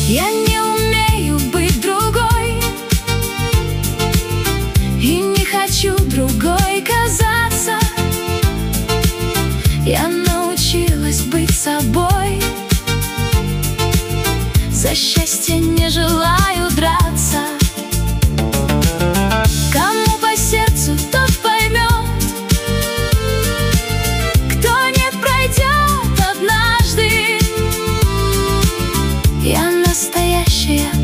Я не умею быть другой и не хочу другой казаться. Я научилась быть собой, за счастье не желаю драться. Кому по сердцу, тот поймет, кто нет, пройдет однажды. Я настоящая